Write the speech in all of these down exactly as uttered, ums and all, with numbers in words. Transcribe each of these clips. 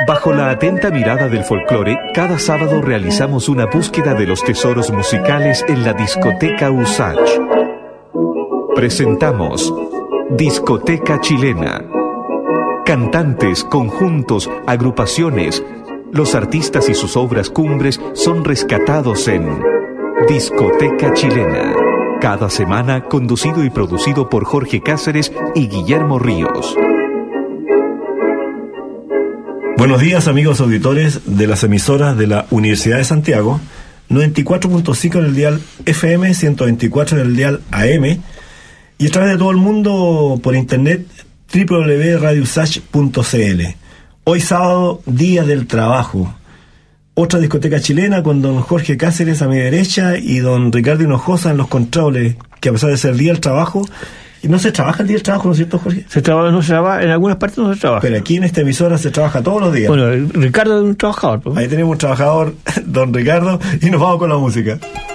Bajo la atenta mirada del folclore, cada sábado realizamos una búsqueda de los tesoros musicales en la discoteca Usach. Presentamos Discoteca Chilena. Cantantes, conjuntos, agrupaciones, los artistas y sus obras cumbres son rescatados en Discoteca Chilena. Cada semana conducido y producido por Jorge Cáceres y Guillermo Ríos. Buenos días, amigos auditores de las emisoras de la Universidad de Santiago, noventa y cuatro punto cinco en el dial F M, ciento veinticuatro en el dial A M y a través de todo el mundo por internet doble u doble u doble u punto radio usach punto c l. Hoy sábado, Día del Trabajo. Otra discoteca chilena con don Jorge Cáceres a mi derecha y don Ricardo Hinojosa en los controles, que a pesar de ser Día del Trabajo, no se trabaja el Día del Trabajo, ¿no es cierto, Jorge? Se trabaja, no se trabaja, en algunas partes no se trabaja. Pero aquí en esta emisora se trabaja todos los días. Bueno, Ricardo es un trabajador, pues. Ahí tenemos un trabajador, don Ricardo, y nos vamos con la música.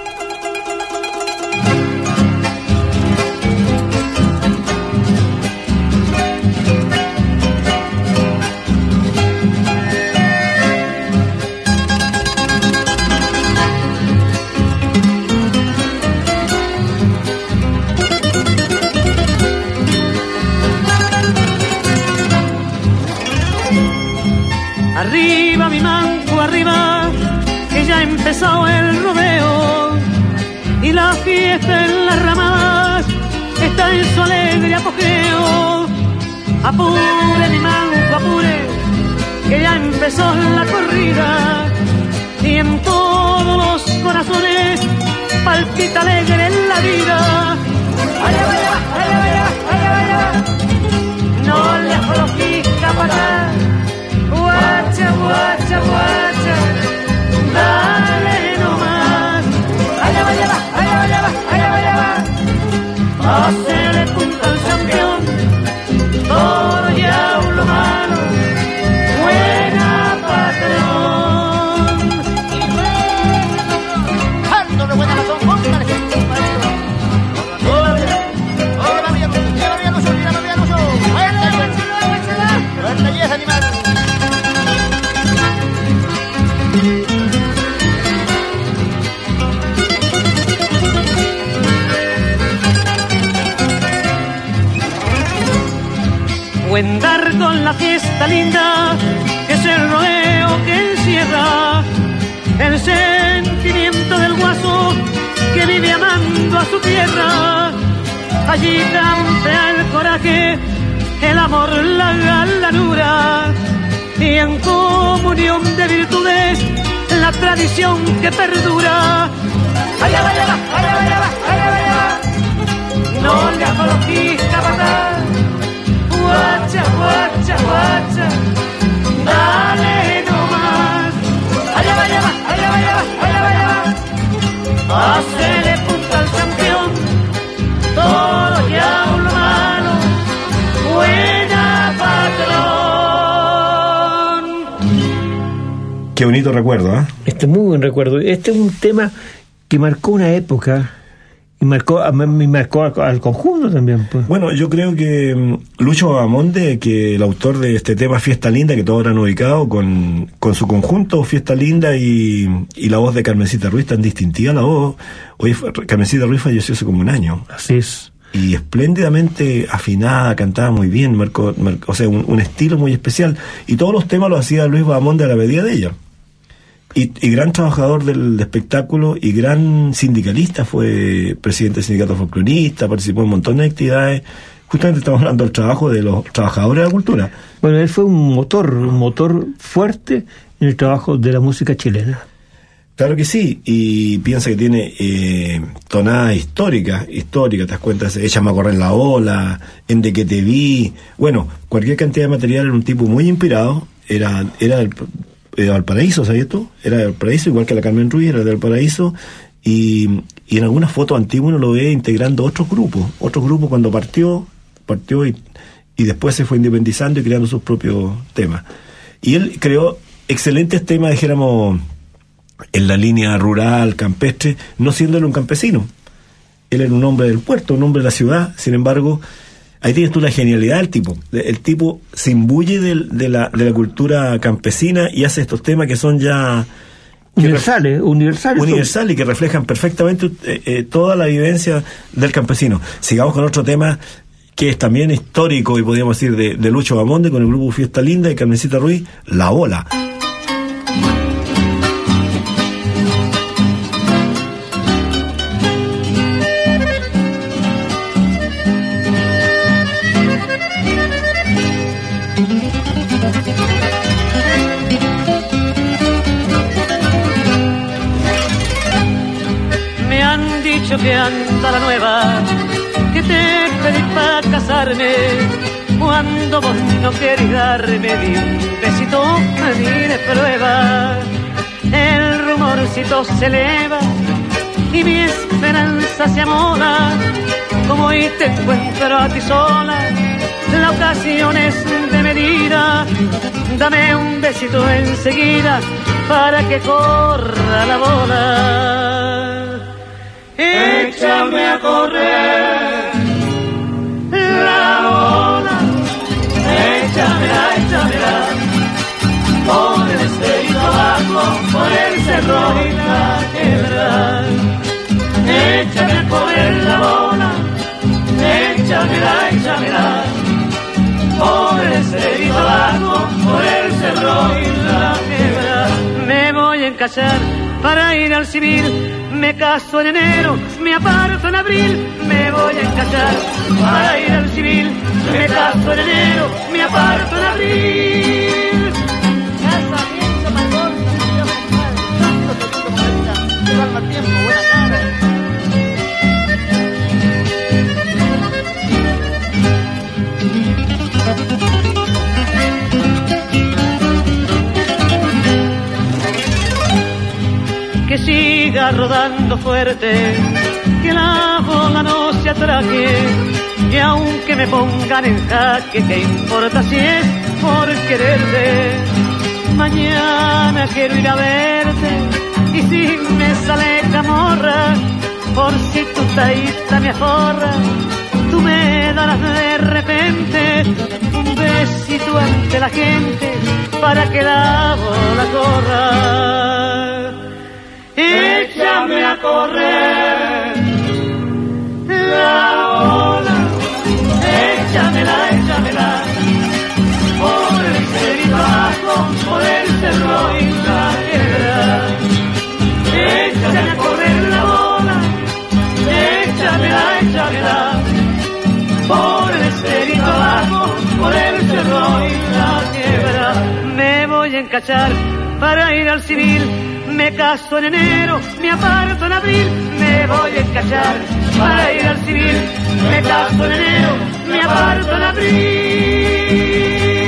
Arriba mi manco, arriba, que ya empezó el rodeo y la fiesta en las ramadas está en su alegre apogeo. Apure mi manco, apure, que ya empezó la corrida y en todos los corazones palpita alegre la vida. Allá, vaya, allá, vaya, allá, vaya, no le aflojes capataz. Guacha, guacha, guacha, dale nomás. Allá va, allá va, allá va, allá va, allá va, allá va. Hacele punta al campeón, todo ya lo malo, buena patrón. Ando de buena razón, póngale gente al maestro. Oye, mami, ya no soy, ya no soy, ya no soy. Vuelta, vuelta, vuelta, y es animal. Buen dar con la fiesta linda, que es el rodeo que encierra el sentimiento del guaso que vive amando a su tierra. Allí campea el coraje, el amor, la galanura y en comunión de virtudes la tradición que perdura. Allá va, allá va, allá va, allá va, allá va, allá va. No le aflojes capataz. Guacha, guacha, guacha, dale nomás. Allá va, allá va, allá va, allá va, allá va, allá va. Hacele punta al campeón, todo ya lo malo, buena patrón. Qué bonito recuerdo, ¿eh? Este es muy buen recuerdo. Este es un tema que marcó una época. Y marcó, me marcó al, al conjunto también, pues. Bueno, yo creo que um, Lucho Bahamonde, que el autor de este tema Fiesta Linda, que todos habrán ubicado, con, con su conjunto Fiesta Linda y, y la voz de Carmencita Ruiz, tan distintiva la voz. Hoy Carmencita Ruiz falleció hace como un año. Así es. Y espléndidamente afinada, cantaba muy bien, marcó, marcó, o sea, un, un estilo muy especial. Y todos los temas los hacía Luis Bahamonde a la medida de ella. Y, y gran trabajador del espectáculo y gran sindicalista, fue presidente del sindicato folclorista, participó en un montón de actividades. Justamente estamos hablando del trabajo de los trabajadores de la cultura. Bueno, él fue un motor, un motor fuerte en el trabajo de la música chilena. Claro que sí, y piensa que tiene eh, tonadas históricas, históricas, te das cuenta, Échame a correr la ola, En de que te vi, bueno, cualquier cantidad de material. Era un tipo muy inspirado, era, era el de Valparaíso, ¿sabías tú? Era de Valparaíso, igual que la Carmen Ruiz, era de Valparaíso, y, y en algunas fotos antiguas uno lo ve integrando otros grupos, otros grupos cuando partió, partió y, y después se fue independizando y creando sus propios temas. Y él creó excelentes temas, dijéramos, en la línea rural, campestre, no siendo él un campesino. Él era un hombre del puerto, un hombre de la ciudad, sin embargo, ahí tienes tú la genialidad del tipo. El tipo se imbuye de, de, la, de la cultura campesina y hace estos temas que son ya... Universales, universales. Universales y que reflejan perfectamente eh, eh, toda la vivencia del campesino. Sigamos con otro tema que es también histórico y podríamos decir de, de Lucho Bamonde con el grupo Fiesta Linda y Carmencita Ruiz, La Ola. Que anda la nueva, que te pedí para casarme, cuando vos no querés darme ni un besito ni de prueba. El rumorcito se eleva y mi esperanza se amoda, como hoy te encuentro a ti sola, la ocasión es de medida. Dame un besito enseguida para que corra la bola. Échame a correr la ola, échamela, échamela, por el esterito abajo, por el cerro y la quebra. Échame a correr la ola, échamela, échamela, por el esterito abajo, por el cerro y la quebra. Me voy a encallar para ir al civil, me caso en enero, me aparto en abril, me voy a encallar para ir al civil, me caso en enero, me aparto en abril. Casamiento mayor, se va al tiempo, buena cara. Que siga rodando fuerte, que la bola no se atraque, y aunque me pongan en jaque, ¿qué importa si es por quererte? Mañana quiero ir a verte, y si me sale camorra, por si tu taita me aforra, tú me darás de repente un besito ante la gente, para que la bola corra. Échame a correr la ola, échamela, échamela, por el cerrito abajo, por el cerro y la quebra. Échame a correr la ola, échamela, échamela, por el cerrito abajo, por el cerro y la quebra. Me voy a encachar para ir al civil, me caso en enero, me aparto en abril, me voy a encachar para ir al civil, me caso en enero, me aparto en abril.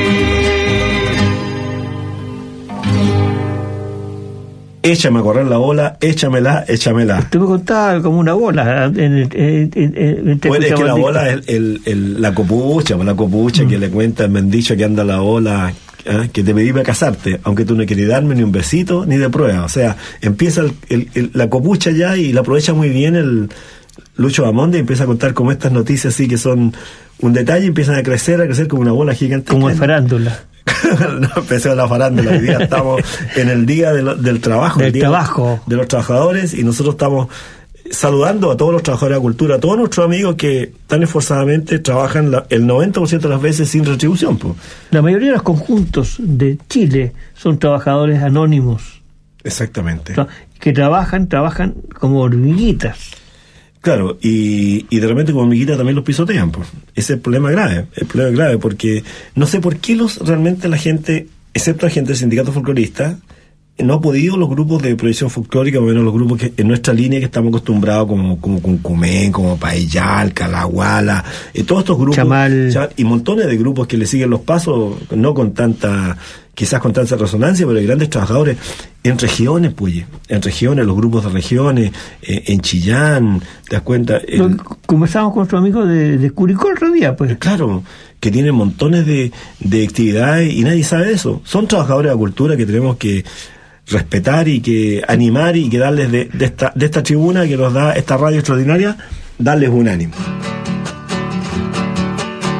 Échame a correr la bola, échamela, échamela. Usted me contaba como una bola. En el, en, en, en, bueno, es que la bola es el, el, la copucha, la copucha mm. que le cuenta el mendicho que anda la bola. ¿Eh? Que te pedí para casarte, aunque tú no quieres darme ni un besito ni de prueba. O sea, empieza el, el, el, la copucha ya y la aprovecha muy bien el Lucho Bamonde y empieza a contar como estas noticias así que son un detalle y empiezan a crecer, a crecer como una bola gigante. Como en farándula. No empecé la farándula, hoy día estamos en el día de lo, del trabajo, del el día trabajo de los trabajadores, y nosotros estamos saludando a todos los trabajadores de la cultura, a todos nuestros amigos que tan esforzadamente trabajan la, el noventa por ciento de las veces sin retribución. Po. La mayoría de los conjuntos de Chile son trabajadores anónimos. Exactamente. Que trabajan, trabajan como hormiguitas. Claro, y, y de repente como hormiguitas también los pisotean. Po. Ese es el problema grave, el problema grave, porque no sé por qué los realmente la gente, excepto la gente del sindicato folclorista, no ha podido los grupos de proyección folclórica, o menos los grupos que en nuestra línea que estamos acostumbrados, como como Cuncumén, como Paillal, Calahuala, eh, todos estos grupos, Chamal. Chamal, y montones de grupos que le siguen los pasos, no con tanta, quizás con tanta resonancia, pero hay grandes trabajadores en regiones, pues, en regiones, los grupos de regiones, eh, en Chillán, te das cuenta. El, conversamos con nuestro amigo de, de Curicó el otro día, pues. Claro, que tienen montones de, de actividades y nadie sabe de eso. Son trabajadores de la cultura que tenemos que respetar y que animar y que darles de, de esta de esta tribuna que nos da esta radio extraordinaria, darles un ánimo.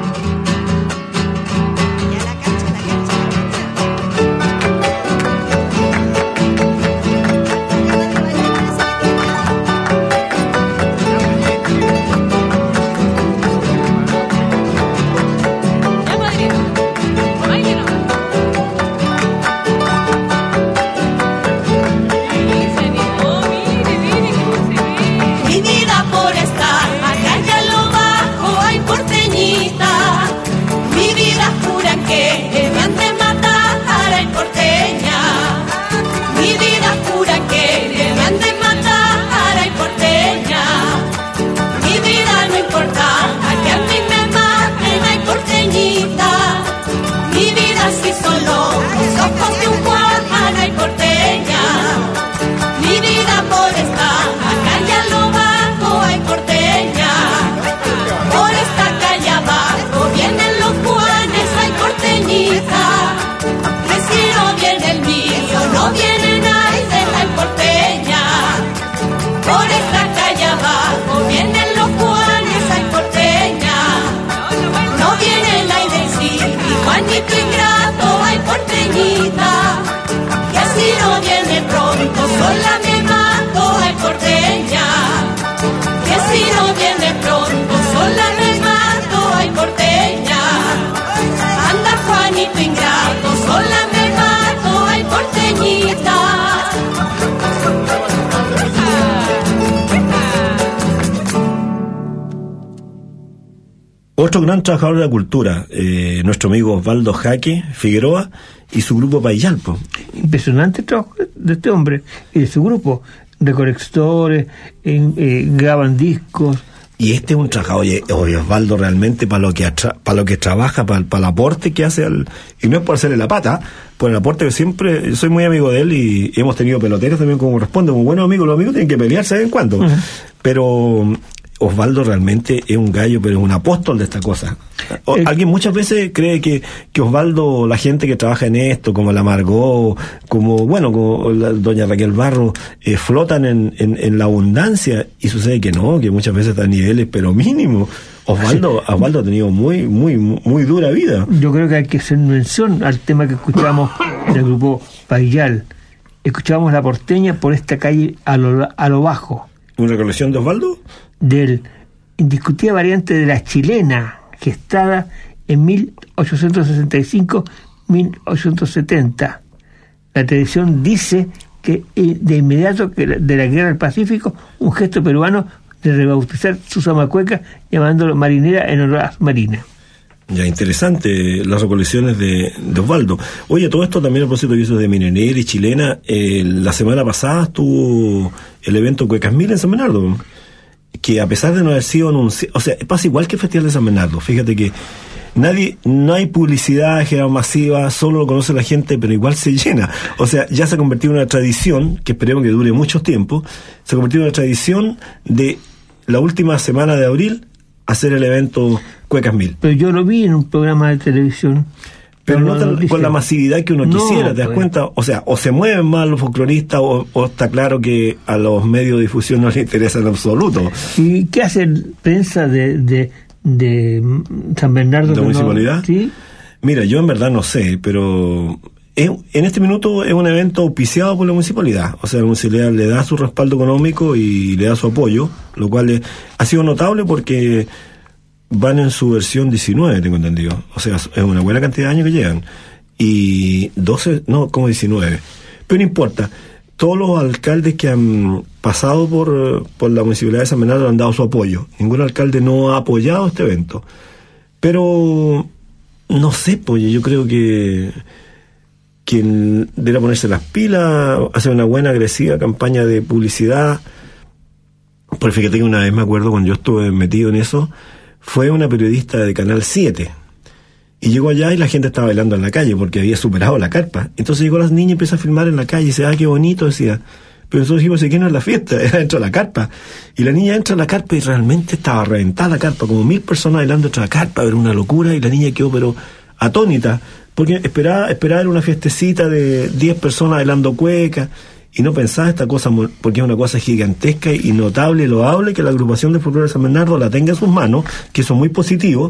otro gran trabajador de la cultura, eh, nuestro amigo Osvaldo Jaque Figueroa y su grupo Paillal. Po. Impresionante el trabajo de este hombre y de su grupo. Recolectores, eh, eh, graban discos. Y este es un trabajador, oye, oye Osvaldo, realmente para lo que atra, para lo que trabaja, para, para el aporte que hace al, y no es por hacerle la pata, por el aporte que siempre, yo soy muy amigo de él y hemos tenido peloteros también como corresponde, como buenos amigos, los amigos tienen que pelearse de vez en cuando, uh-huh. Pero Osvaldo realmente es un gallo, pero es un apóstol de esta cosa. O, eh, alguien muchas veces cree que, que Osvaldo, la gente que trabaja en esto, como la Margot, como, bueno, como la doña Raquel Barro, eh, flotan en, en, en la abundancia, y sucede que no, que muchas veces está a niveles, pero mínimos. Osvaldo, Osvaldo ha tenido muy, muy, muy dura vida. Yo creo que hay que hacer mención al tema que escuchamos del grupo Paillal. Escuchábamos La Porteña por esta calle a lo, a lo bajo. ¿Una recolección de Osvaldo? Del indiscutida variante de la chilena, gestada en mil ochocientos sesenta y cinco a mil ochocientos setenta. La tradición dice que de inmediato que de la Guerra del Pacífico, un gesto peruano de rebautizar su zamacueca llamándolo marinera en honor a su marina. Ya, interesante las recolecciones de, de Osvaldo. Oye, todo esto también a propósito de de minería y chilena, eh, la semana pasada estuvo el evento Cuecas Mil en San Bernardo, que a pesar de no haber sido anunciado, o sea, pasa igual que el Festival de San Bernardo, fíjate que nadie, no hay publicidad general masiva, solo lo conoce la gente, pero igual se llena. O sea, ya se ha convertido en una tradición, que esperemos que dure mucho tiempo, se ha convertido en una tradición de la última semana de abril hacer el evento Cuecas Mil. Pero yo lo vi en un programa de televisión. Pero, pero no, no tan, con la masividad que uno no, quisiera, ¿te das pues. cuenta? O sea, o se mueven más los folcloristas o, o está claro que a los medios de difusión no les interesa en absoluto. ¿Y qué hace prensa de, de, de San Bernardo? ¿De municipalidad? No? ¿Sí? Mira, yo en verdad no sé, pero es, en este minuto es un evento auspiciado por la municipalidad. O sea, la municipalidad le da su respaldo económico y le da su apoyo, lo cual es, ha sido notable porque van en su versión diecinueve, tengo entendido. O sea, es una buena cantidad de años que llegan. Y doce, no, como diecinueve. Pero no importa. Todos los alcaldes que han pasado por, por la municipalidad de San Bernardo han dado su apoyo. Ningún alcalde no ha apoyado este evento. Pero, no sé, pues yo creo que quien debe ponerse las pilas, hacer una buena, agresiva campaña de publicidad. Porque fíjate que una vez me acuerdo cuando yo estuve metido en eso, fue una periodista de Canal siete y llegó allá y la gente estaba bailando en la calle porque había superado la carpa. Entonces llegó la niña y empezó a filmar en la calle y dice, ah, qué bonito, decía. Pero nosotros dijimos, ¿qué no es la fiesta? Era dentro de la carpa. Y la niña entra a la carpa y realmente estaba reventada la carpa, como mil personas bailando dentro de la carpa, era una locura, y la niña quedó pero atónita, porque esperaba, esperaba era una fiestecita de diez personas bailando cueca, y no pensaba esta cosa, porque es una cosa gigantesca y notable y loable que la agrupación de folclore de San Bernardo la tenga en sus manos, que eso es muy positivo,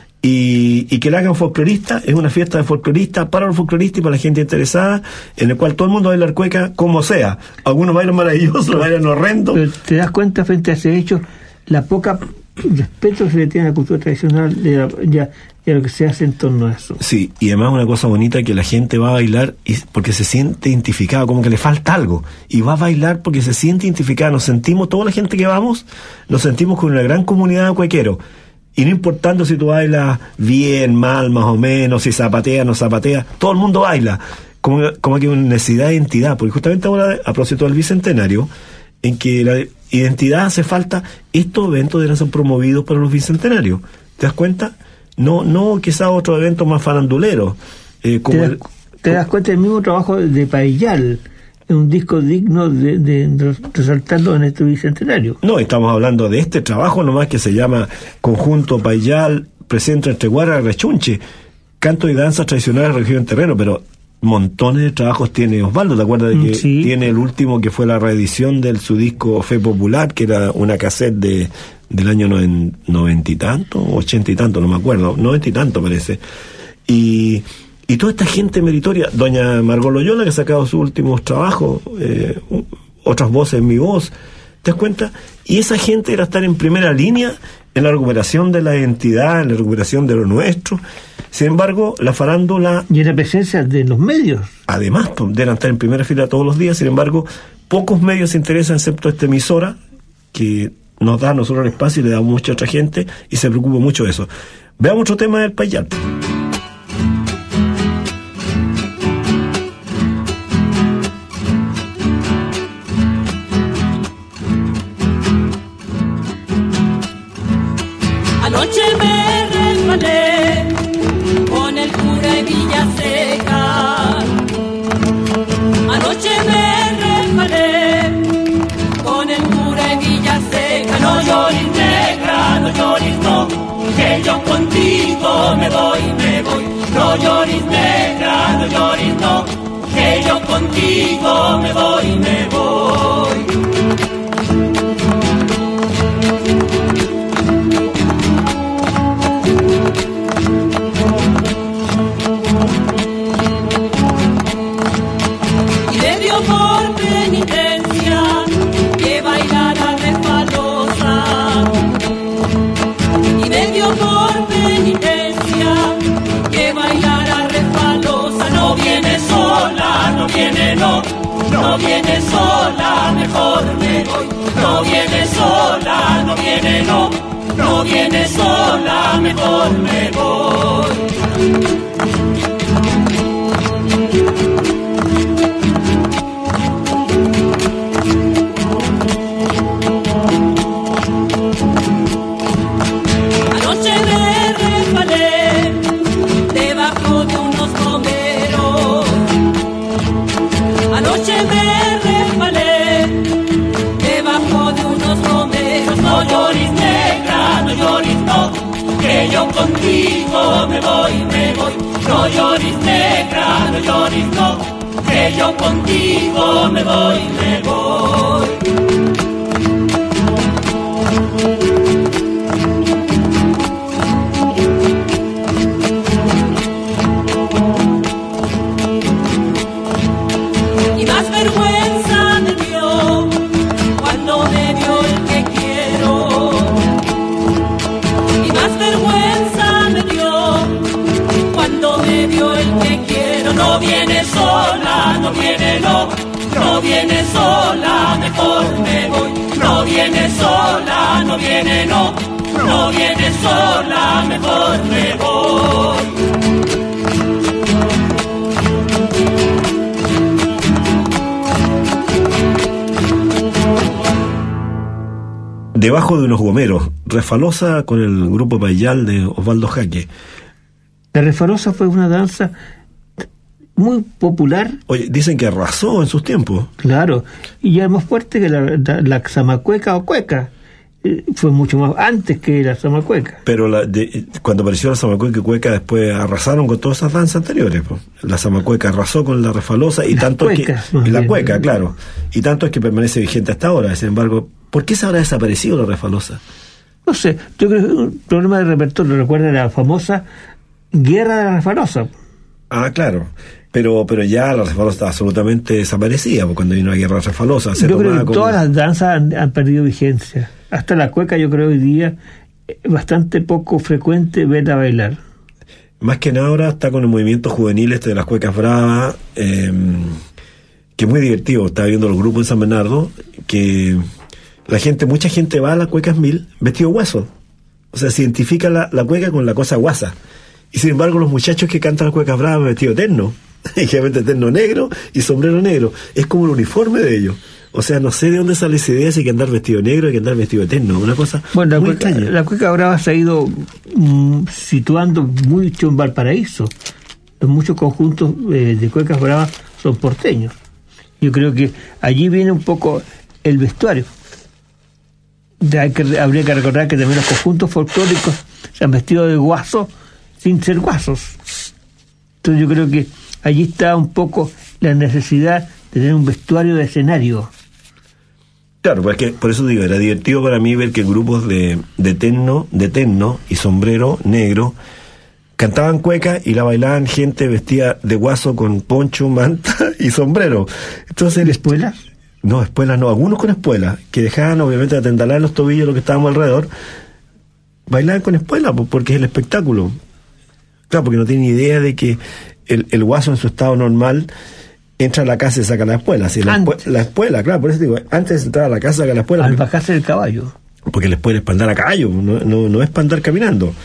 y, y que la hagan folcloristas. Es una fiesta de folcloristas para los folcloristas y para la gente interesada, en el cual todo el mundo baila cueca como sea. Algunos bailan maravillosos, otros bailan horrendos. Pero te das cuenta frente a ese hecho, la poca respeto que se le tiene a la cultura tradicional de la, ya, ya lo que se hace en torno a eso. Sí, y además una cosa bonita, que la gente va a bailar y porque se siente identificada, como que le falta algo, y va a bailar porque se siente identificada. Nos sentimos, toda la gente que vamos, nos sentimos con una gran comunidad de cuequeros, y no importando si tú bailas bien, mal, más o menos, si zapateas, no zapateas, todo el mundo baila, como, como que hay una necesidad de identidad, porque justamente ahora, a propósito del bicentenario, en que la identidad hace falta, estos eventos deben ser promovidos para los bicentenarios. ¿Te das cuenta? No, no quizás otros eventos más faranduleros. Eh, como ¿Te, das, el, te das cuenta del mismo trabajo de Paillal, en un disco digno de, de, de resaltarlo en este bicentenario? No, estamos hablando de este trabajo nomás que se llama Conjunto Paillal, presenta entre Guara y Rechunche, canto y danza tradicionales de la región terreno, pero montones de trabajos tiene Osvaldo. ¿Te acuerdas de que sí. Tiene el último que fue la reedición de su disco Fe Popular, que era una cassette de del año noven, noventa y tanto, ochenta y tanto, no me acuerdo, noventa y tanto parece. Y, y toda esta gente meritoria, doña Margot Loyola, que ha sacado sus últimos trabajos, eh, otras voces en mi voz, ¿te das cuenta? Y esa gente era estar en primera línea en la recuperación de la identidad, en la recuperación de lo nuestro. Sin embargo, la farándula... Y en la presencia de los medios. Además, deben estar en primera fila todos los días. Sin embargo, pocos medios se interesan, excepto esta emisora, que nos da a nosotros el espacio y le da mucha otra gente, y se preocupa mucho de eso. Veamos otro tema del Payal. Anoche me resbalé con el cura de Villaseca. Anoche me resbalé con el cura de Villaseca. No llores, negra, no llores, no, que yo contigo me voy, me voy. No llores, negra, no llores, no, que yo contigo me voy, me voy. Por penitencia que bailara resbalosa, y me dio por penitencia que bailara resbalosa. No viene sola, no viene no, no viene sola, mejor me voy. No viene sola, no viene no, no viene sola, mejor me voy. Yo contigo me voy, me voy. No llores, negra, no llores, no, que yo contigo me voy, me voy. Y más vergüenza me dio cuando me dio el que quiero. Y más vergüenza me dio cuando me dio el que quiero. No viene sola, no viene no, no viene sola, mejor me voy. No viene sola, no viene no, no viene sola, mejor me voy. Debajo de unos gomeros, Refalosa con el grupo Payal de Osvaldo Jaque. La Refalosa fue una danza muy popular. Oye, dicen que arrasó en sus tiempos. Claro, y ya es más fuerte que la, la, la zamacueca o cueca. Eh, fue mucho más antes que la zamacueca. Pero la, de, cuando apareció la zamacueca y cueca, después arrasaron con todas esas danzas anteriores. Pues. La zamacueca arrasó con la Refalosa y Las tanto cuecas, es que... más Y la bien. cueca, claro. Y tanto es que permanece vigente hasta ahora. Sin embargo, ¿por qué se habrá desaparecido la Refalosa? No sé, yo creo que es un problema de repertorio. Recuerda la famosa Guerra de la Refalosa. Ah, claro. Pero pero ya la Refalosa está absolutamente desaparecida, porque cuando vino la guerra Refalosa se Yo creo tomaba que como... todas las danzas han, han perdido vigencia. Hasta la cueca yo creo hoy día es bastante poco frecuente verla bailar. Más que nada ahora está con el movimiento juvenil este de las cuecas bravas, eh, que es muy divertido. Estaba viendo los grupos en San Bernardo, que la gente, mucha gente va a las cuecas mil vestido guaso. O sea, se identifica la, la cueca con la cosa guasa. Y sin embargo los muchachos que cantan las cuecas bravas vestido terno, generalmente terno negro y sombrero negro, es como el uniforme de ellos. O sea, no sé de dónde sale esa idea si hay que andar vestido negro, hay que andar vestido eterno, una cosa Bueno, la muy cueca, extraña. la cueca brava se ha ido mm, situando mucho en Valparaíso. Muchos conjuntos eh, de cuecas bravas son porteños. Yo creo que allí viene un poco el vestuario. De, hay que, habría que recordar que también los conjuntos folclóricos se han vestido de guaso sin ser guasos. Entonces yo creo que allí está un poco la necesidad de tener un vestuario de escenario. Claro, porque por eso digo, era divertido para mí ver que grupos de, de terno, de terno y sombrero negro cantaban cueca y la bailaban gente vestida de guaso con poncho, manta y sombrero. Entonces, ¿Espuelas? no, espuelas no, algunos con espuelas, que dejaban obviamente de atendalar en los tobillos lo que estábamos alrededor, bailaban con espuelas porque es el espectáculo. Claro, porque no tienen idea de que el, el guaso en su estado normal entra a la casa y saca la espuela. Si la, espue- la espuela, claro, por eso digo, antes de entrar a la casa saca la espuela. Al Porque, bajarse del caballo. porque la espuela es para andar a caballo, no, no, no es para andar caminando.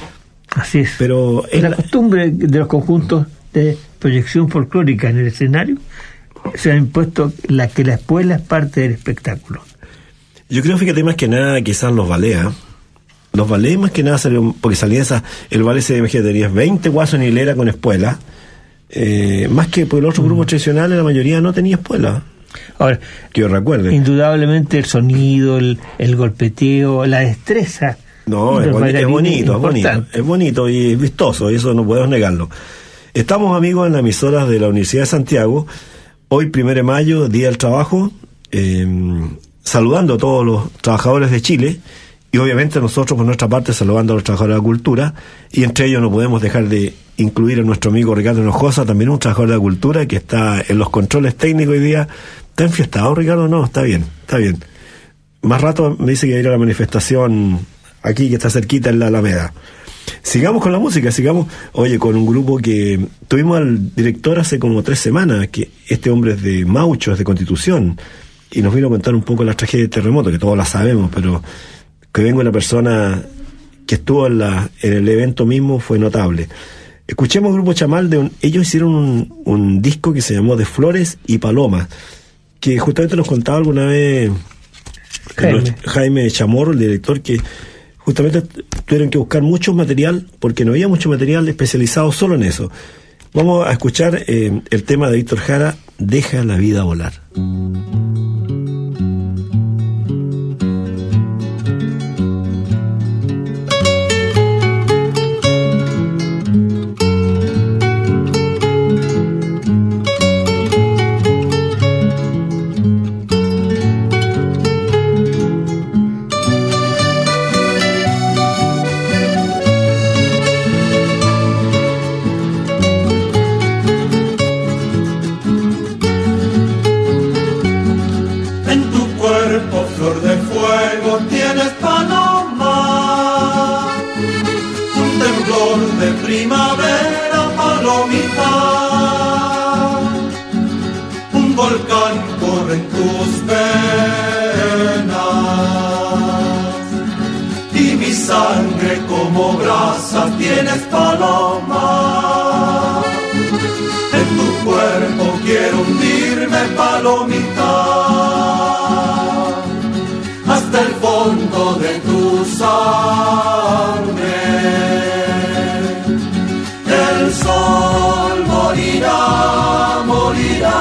Así es. Pero es la la- costumbre de los conjuntos de proyección folclórica en el escenario se ha impuesto la que la espuela es parte del espectáculo. Yo creo, fíjate, más que nada quizás los ballets, ¿eh? Los ballets más que nada salieron, porque salía esa, el ballet se imagínate, tenías veinte guasos en hilera con espuela, eh, más que por los otros grupos tradicionales la mayoría no tenía espuela, Ahora, que yo recuerde. indudablemente el sonido, el, el golpeteo, la destreza. No, de es, los boni- es bailarines bonito, es bonito, importante. es bonito y es vistoso, y eso no podemos negarlo. Estamos, amigos, en la emisora de la Universidad de Santiago, hoy primero de mayo, Día del Trabajo, eh, saludando a todos los trabajadores de Chile, y obviamente nosotros por nuestra parte saludando a los trabajadores de la cultura, y entre ellos no podemos dejar de incluir a nuestro amigo Ricardo Hinojosa, también un trabajador de la cultura que está en los controles técnicos hoy día. ¿Está enfiestado, Ricardo? No, está bien, está bien. Más rato me dice que va a ir a la manifestación aquí que está cerquita en la Alameda. Sigamos con la música, sigamos, oye, con un grupo que tuvimos al director hace como tres semanas, que este hombre es de Maucho, es de Constitución, y nos vino a contar un poco la tragedia del terremoto, que todos la sabemos, pero que venga una persona que estuvo en, la, en el evento mismo fue notable. Escuchemos el grupo Chamal, de un, ellos hicieron un, un disco que se llamó De Flores y Palomas, que justamente nos contaba alguna vez Jaime. Jaime Chamorro, el director, que justamente tuvieron que buscar mucho material porque no había mucho material especializado solo en eso. Vamos a escuchar eh, el tema de Víctor Jara, Deja la vida volar. En tu cuerpo, flor de fuego, tienes paloma, un temblor de primavera, palomita, un volcán corre en tus venas, y mi sangre como brasa tienes, paloma. En tu cuerpo quiero hundirme, palomita, hasta el fondo de tu sangre. El sol morirá, morirá,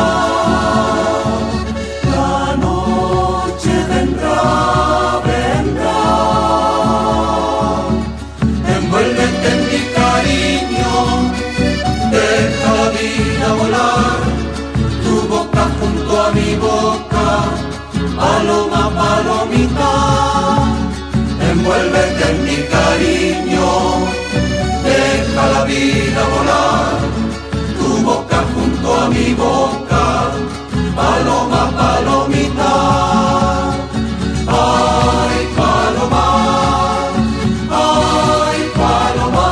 la noche vendrá, vendrá. Envuélvete en mi cariño, deja la vida volar, tu boca junto a mi boca, paloma, palomita. Envuélvete en mi cariño, deja la vida volar, tu boca junto a mi boca, paloma, palomita. Ay, paloma, ay, paloma.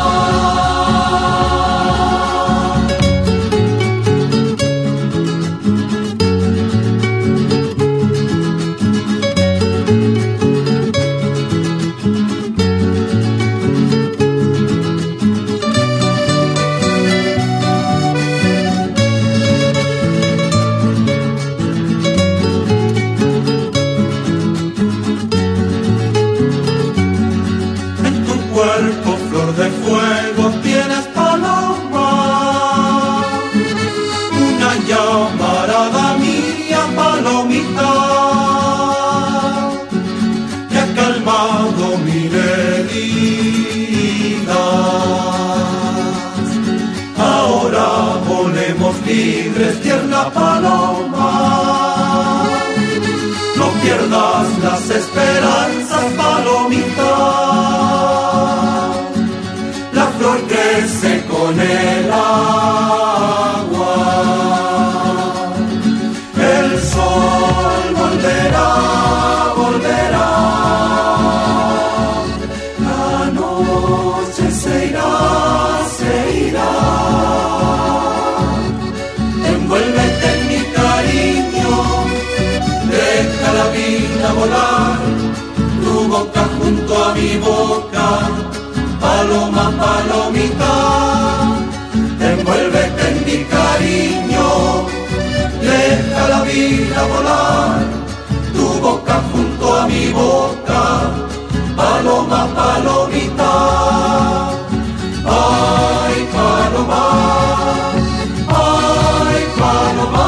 En tu cuerpo, flor de fuego, tienes paloma, una llamarada mía, palomita, que ha calmado mil heridas. Ahora volemos libres, tierna paloma, no pierdas las esperanzas, palomita. La flor crece con el agua, el sol volverá, volverá. La noche se irá, se irá. Envuélvete en mi cariño, deja la vida volar, tu boca junto a mi boca, paloma. paloma, palomita, envuélvete en mi cariño, deja la vida volar, tu boca junto a mi boca, paloma, palomita, ay paloma, ay paloma.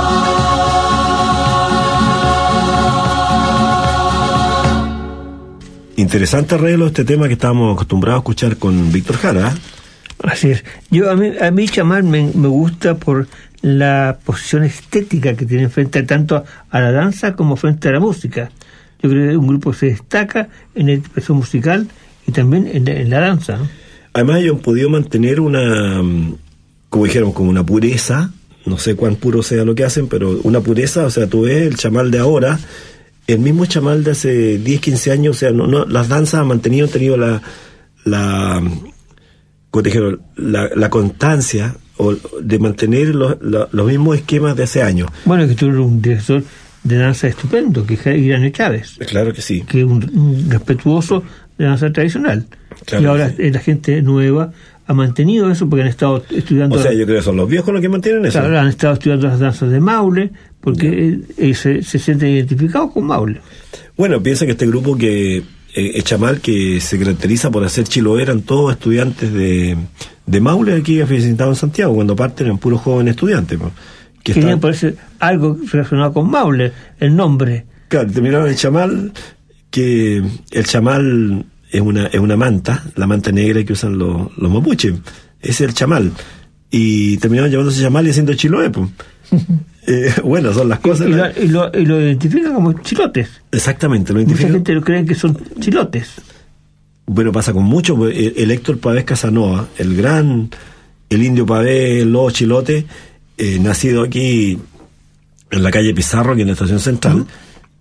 Interesante arreglo este tema que estábamos acostumbrados a escuchar con Víctor Jara. Así es. Yo a mí, a mí Chamal me, me gusta por la posición estética que tiene frente a, tanto a, a la danza como frente a la música. Yo creo que un grupo se destaca en la expresión musical y también en, en la danza, ¿no? Además ellos han podido mantener una, como dijeron, como una pureza, no sé cuán puro sea lo que hacen, pero una pureza, o sea, tú ves el chamal de ahora, el mismo chamal de hace diez, quince años, o sea, no, no, las danzas han mantenido, han tenido la, la, como te dijeron, la, la constancia o de mantener los, los, los mismos esquemas de hace años. Bueno, que tú eres un director de danza estupendo, que es Irán Chávez. Claro que sí. Que es un, un respetuoso de la danza tradicional. Claro, y ahora sí. La gente nueva ha mantenido eso porque han estado estudiando... O sea, yo creo que son los viejos los que mantienen eso. Claro, han estado estudiando las danzas de Maule porque eh, se, se sienten identificados con Maule. Bueno, piensa que este grupo que eh, es chamal, que se caracteriza por hacer chiloé, eran todos estudiantes de, de Maule aquí visitados en Santiago. Cuando parten eran puros jóvenes estudiantes. Pues, que querían ponerse algo relacionado con Maule, el nombre. Claro, terminaron el chamal, que el chamal es una es una manta, la manta negra que usan los, los mapuches, es el chamal, y terminaron llamándose chamal y haciendo chiloé, pues. eh, bueno, son las cosas. Y, y, lo, y, lo, y lo identifican como chilotes. Exactamente, lo identifican. Mucha gente lo cree que son chilotes. Bueno, pasa con mucho, pues, el, el Héctor Pavés Casanova, el gran, el indio Pavés, el lobo chilote, eh, nacido aquí en la calle Pizarro, aquí en la estación central, uh-huh.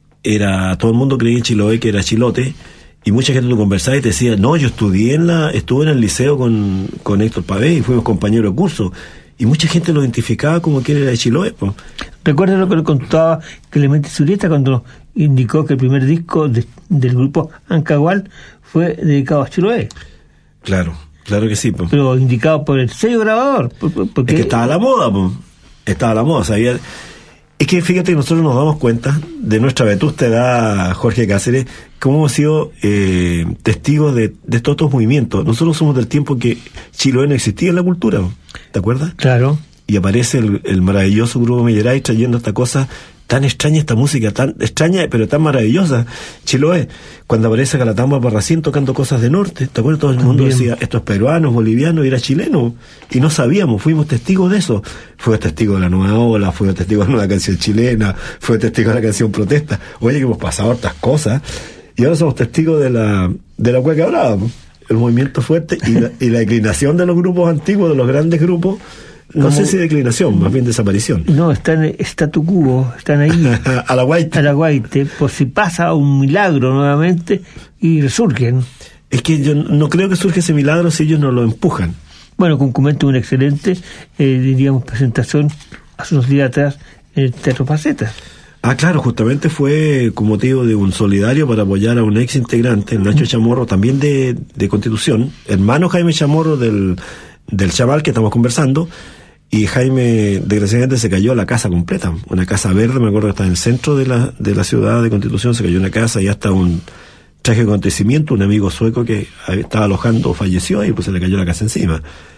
Era, todo el mundo creía en Chiloé que era chilote, y mucha gente tú conversaba y te decía, no, yo estudié en la, estuve en el liceo con, con Héctor Pavés y fuimos compañeros de curso, y mucha gente lo identificaba como que era de Chiloé, pues. ¿Recuerdas lo que le contaba Clemente Zurieta cuando indicó que el primer disco de, del grupo Ancahual fue dedicado a Chiloé? Claro, claro que sí, pues. Pero indicado por el sello grabador. Porque... Es que estaba a la moda, pues. Estaba a la moda, sabía. Es que fíjate que nosotros nos damos cuenta de nuestra vetusta edad, Jorge Cáceres, cómo hemos sido eh, testigos de, de todos estos movimientos. Nosotros somos del tiempo que Chiloé no existía en la cultura, ¿te acuerdas? Claro. Y aparece el, el maravilloso grupo Melleray trayendo esta cosa tan extraña, esta música tan extraña, pero tan maravillosa. Chiloé, cuando aparece Calatamba Barracín tocando cosas de norte, ¿te acuerdas? Todo el mundo También. Decía, esto es peruano, boliviano, y era chileno. Y no sabíamos, fuimos testigos de eso. Fue testigo de la nueva ola, fue testigo de una canción chilena, fue testigo de la canción Protesta. Oye, que hemos pasado hartas cosas. Y ahora somos testigos de la, de la cueca brava, el movimiento fuerte y la, y la declinación de los grupos antiguos, de los grandes grupos. No sé si declinación, más bien desaparición. No, están statu quo, están ahí. a la guaite. A la guaite, por si pasa un milagro nuevamente y resurgen. Es que yo no creo que surja ese milagro si ellos no lo empujan. Bueno, Cuncumén tuvo una excelente, eh, diríamos, presentación hace unos días atrás en el Teatro Facetas. Ah, claro, justamente fue con motivo de un solidario para apoyar a un ex integrante, el Nacho Chamorro, también de, de Constitución, hermano Jaime Chamorro del, del chaval que estamos conversando. Y Jaime, desgraciadamente, se cayó la casa completa. Una casa verde, me acuerdo que está en el centro de la, de la ciudad de Constitución, se cayó una casa y hasta un trágico acontecimiento, un amigo sueco que estaba alojando falleció y pues se le cayó la casa encima.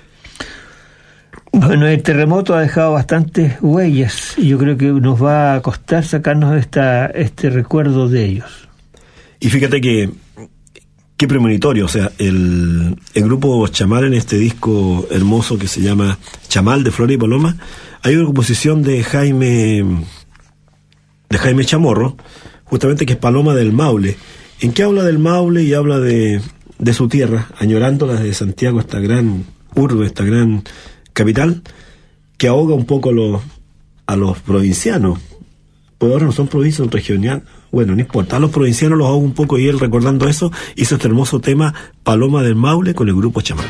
Bueno, el terremoto ha dejado bastantes huellas y yo creo que nos va a costar sacarnos esta, este recuerdo de ellos. Y fíjate que qué premonitorio, o sea, el, el grupo Chamal en este disco hermoso que se llama Chamal de Flora y Paloma, hay una composición de Jaime de Jaime Chamorro, justamente que es Paloma del Maule, en que habla del Maule y habla de, de su tierra, añorándola de Santiago, esta gran urbe, esta gran capital, que ahoga un poco a los, a los provincianos. Pues ahora no son provincias, son regionales. Bueno, no importa, a los provincianos los hago un poco y él, recordando eso, hizo este hermoso tema Paloma del Maule con el grupo Chamal.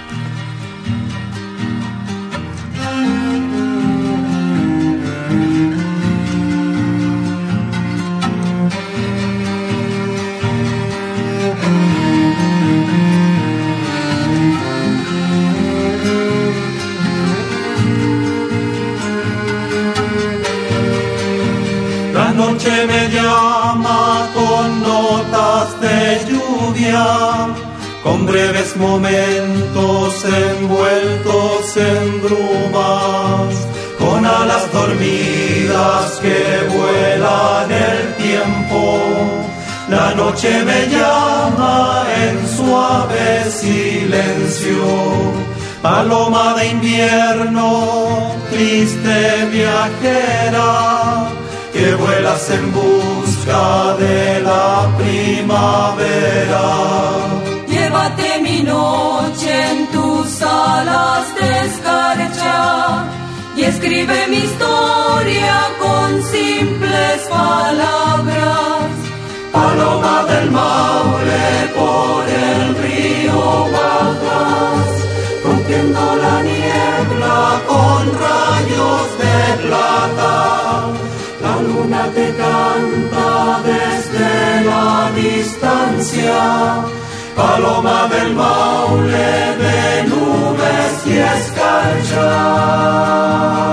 noche me llama con notas de lluvia, con breves momentos envueltos en brumas, con alas dormidas que vuelan el tiempo. La noche me llama en suave silencio, paloma de invierno, triste viajera, que vuelas en busca de la primavera. Llévate mi noche en tus alas de escarcha y escribe mi historia con simples palabras. Paloma del Maule, por el río bajas, rompiendo la niebla con rayos de plata. La luna te canta desde la distancia. Paloma del Maule, de nubes y escarcha.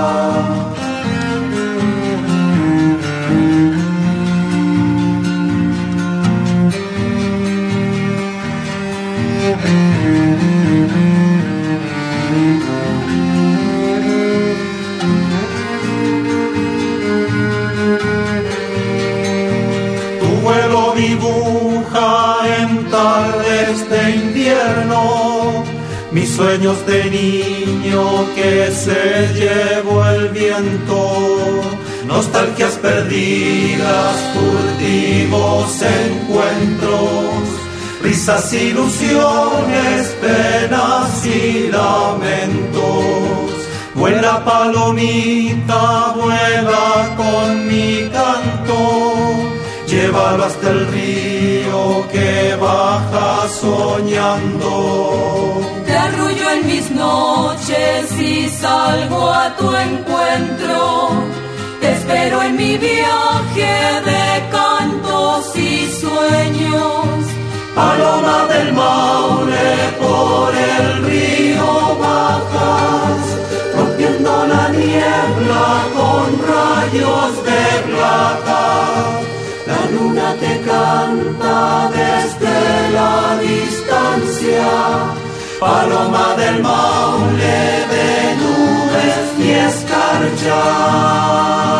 Dibuja en tardes de invierno mis sueños de niño que se llevó el viento, nostalgias perdidas, furtivos encuentros, risas, ilusiones, penas y lamentos. Vuela palomita, vuela con mi canto, llévalo hasta el río que baja soñando. Te arrullo en mis noches y salgo a tu encuentro. Te espero en mi viaje de cantos y sueños. Paloma del Maule, por el río bajas, rompiendo la niebla con rayos de plata. La luna te canta desde la distancia. Paloma del Maule, de nubes y escarcha.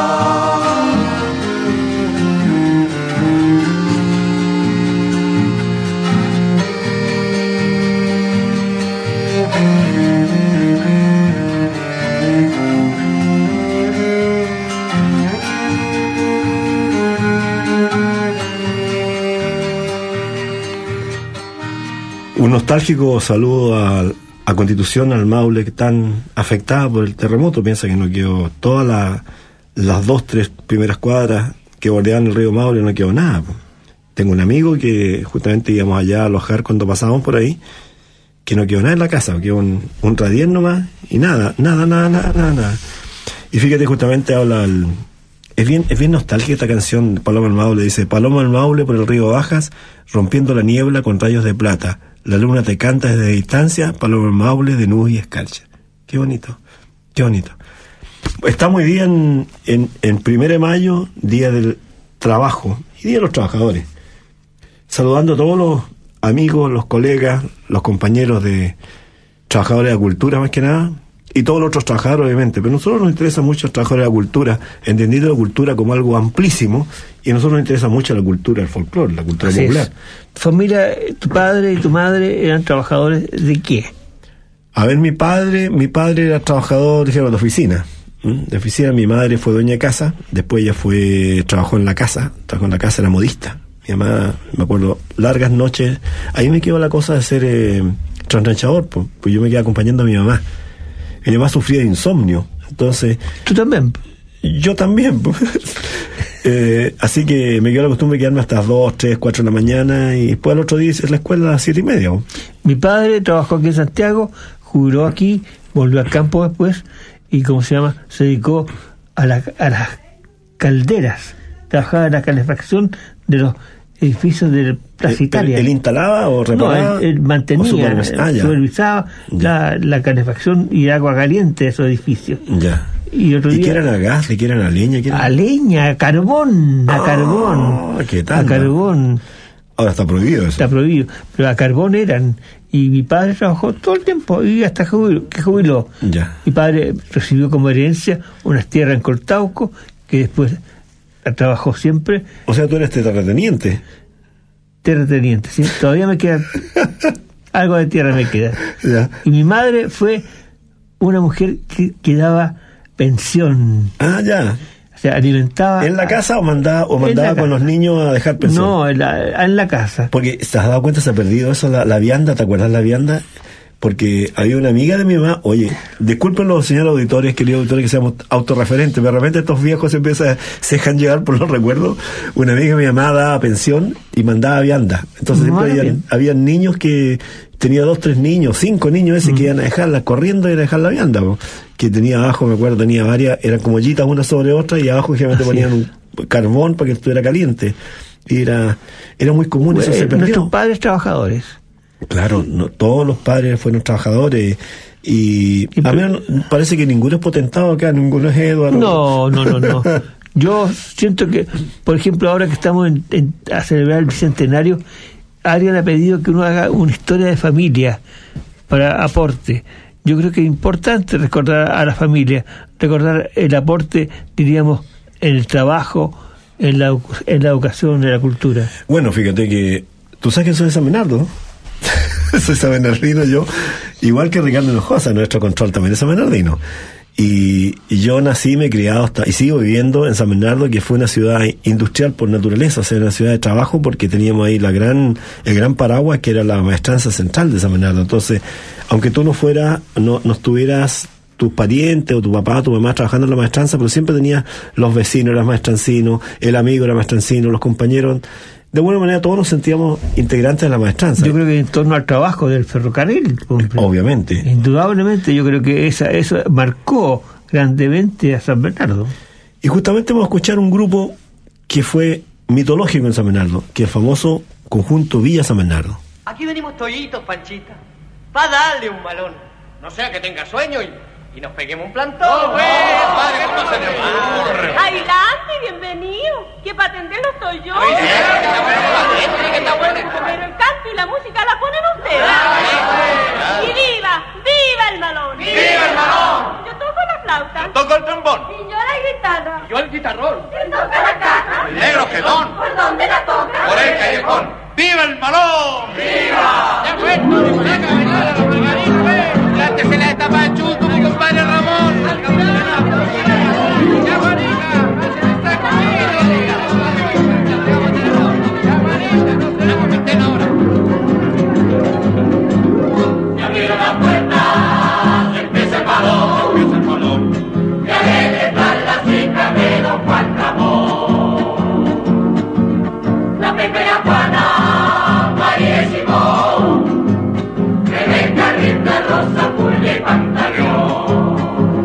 Un nostálgico saludo a, a Constitución, al Maule, tan afectada por el terremoto. Piensa que no quedó todas la, las dos, tres primeras cuadras que bordeaban el río Maule, no quedó nada. Tengo un amigo que justamente íbamos allá a alojar cuando pasábamos por ahí, que no quedó nada en la casa, quedó un, un radier nomás y nada, nada, nada, nada, nada, nada. Y fíjate, justamente habla el, es bien, es bien nostálgica esta canción de Paloma del Maule. Dice: Paloma del Maule, por el río bajas, rompiendo la niebla con rayos de plata. La luna te canta desde distancia, Paloma del Maule, de nubes y escarcha. Qué bonito, qué bonito. Estamos hoy día en, en, en primero de mayo, Día del Trabajo y Día de los Trabajadores. Saludando a todos los amigos, los colegas, los compañeros de trabajadores de la cultura, más que nada, y todos los otros trabajadores, obviamente. Pero a nosotros nos interesa mucho los trabajadores de la cultura, entendiendo la cultura como algo amplísimo, y a nosotros nos interesa mucho la cultura, el folclore, la cultura Así popular. Es. ¿Tu familia, tu padre y tu madre eran trabajadores de qué? A ver, mi padre, mi padre era trabajador, dijeron, de oficina. ¿Mm? De oficina. Mi madre fue dueña de casa, después ella fue, trabajó en la casa, trabajó en la casa, era modista. Mi mamá, me acuerdo, largas noches, ahí me quedó la cosa de ser eh, trasnochador, pues, pues yo me quedé acompañando a mi mamá. Mi mamá sufría de insomnio, entonces... ¿Tú también? Yo también, pues. eh, así que me quedó la costumbre de quedarme hasta las dos, tres, cuatro de la mañana, y después al otro día hice la escuela a las siete y media. ¿No? Mi padre trabajó aquí en Santiago, jubiló aquí, volvió al campo después, y ¿cómo se llama? Se dedicó a, la, a las calderas, trabajaba en la calefacción de los edificios de Plaza Italia. ¿Él instalaba o reparaba? No, él, él mantenía, ah, supervisaba la, la calefacción y agua caliente de esos edificios. Ya. Y, otro ¿Y día, qué eran a gas? ¿De qué eran a leña? ¿Qué eran? a leña, a carbón, a Oh, carbón. ¿qué tal? A carbón. Ahora está prohibido eso. Está prohibido. Pero a carbón eran. Y mi padre trabajó todo el tiempo y hasta jubiló, que jubiló. Ya. Mi padre recibió como herencia unas tierras en Coltauco, que después la trabajó siempre. O sea, tú eres terrateniente. Terrateniente, ¿sí? Todavía me queda algo de tierra me queda. Ya. Y mi madre fue una mujer que, que daba pensión, Ah, ya. o sea, alimentaba. ¿En la a- casa o mandaba, o En mandaba la con casa. los niños a dejar pensión? No, en la, en la casa. Porque, ¿te has dado cuenta? Se ha perdido eso, la, la vianda, ¿te acuerdas la vianda? Porque había una amiga de mi mamá, oye, disculpen los señores auditores, queridos auditores, que seamos autorreferentes, pero de repente estos viejos se empiezan, se dejan llevar por los recuerdos. Una amiga de mi mamá daba pensión y mandaba vianda. Entonces No, siempre habían, bien. habían niños que, tenía dos, tres niños, cinco niños ese Mm. que iban a dejarla corriendo y a dejar la vianda, po. Que tenía abajo, me acuerdo, tenía varias, eran como ollitas una sobre otra y abajo generalmente Así ponían un carbón para que estuviera caliente. Y era, era muy común, eso Eh, se perdió. nuestros padres trabajadores. Claro, no, todos los padres fueron trabajadores y Y a mí pero- no- parece que ninguno es potentado acá, ninguno es Eduardo. No, no, no, no. Yo siento que, por ejemplo, ahora que estamos en, en- a celebrar el bicentenario, Adrián ha pedido que uno haga una historia de familia para aporte. Yo creo que es importante recordar a la familia, recordar el aporte, diríamos, en el trabajo, en la, en la educación, en la cultura. Bueno, fíjate que tú sabes que soy de San Bernardo, ¿no? Soy San Bernardino yo, igual que Ricardo Hinojosa, nuestro control también es San Bernardino. Y, y yo nací, me he criado hasta, y sigo viviendo en San Bernardo, que fue una ciudad industrial por naturaleza, o sea, una ciudad de trabajo, porque teníamos ahí la gran, el gran paraguas que era la maestranza central de San Bernardo. Entonces, aunque tú no fueras, no, no estuvieras tus parientes o tu papá o tu mamá trabajando en la maestranza, pero siempre tenías los vecinos, eras maestrancinos, el amigo era maestrancino, los compañeros. De alguna manera todos nos sentíamos integrantes de la maestranza. Yo creo que en torno al trabajo del ferrocarril, hombre. Obviamente. Indudablemente, yo creo que esa, eso marcó grandemente a San Bernardo. Y justamente vamos a escuchar un grupo que fue mitológico en San Bernardo, que es el famoso conjunto Villa San Bernardo. Aquí venimos tollitos, Panchita, pa' darle un balón. No sea que tenga sueño y, y nos peguemos un plantón. ¡Oh, güey! ¡Padre, cómo se le ocurre! Adelante, bienvenido. Que para atenderlo soy yo. Oye, sí, que está bueno, adentro, que está bueno. Pero el canto y la música la ponen ustedes. Y viva, viva el balón. ¡Viva el balón! Yo toco la flauta. Toco el trombón. Y yo la guitarra. Y yo el guitarrón. ¿Quién toca la caja? El negro gedón. ¿Por dónde la toca? Por el callejón. ¡Viva el balón! ¡Viva! Ya fue, Tony, por acá, venga, la margarita, ve. Lántese la etapa de chuto, mi compadre Ramón. Ya, Juanita, pásale esta comida. Ya, Juanita, no se la comenten ahora. Ya abrieron la puerta, y empieza el balón, empieza el balón. Y alegre están las chicas de Don Juan Ramón. La Pepe y la Juana, María y Simón, Rebeca, Rita, Rosa, Julia y Pantaleón.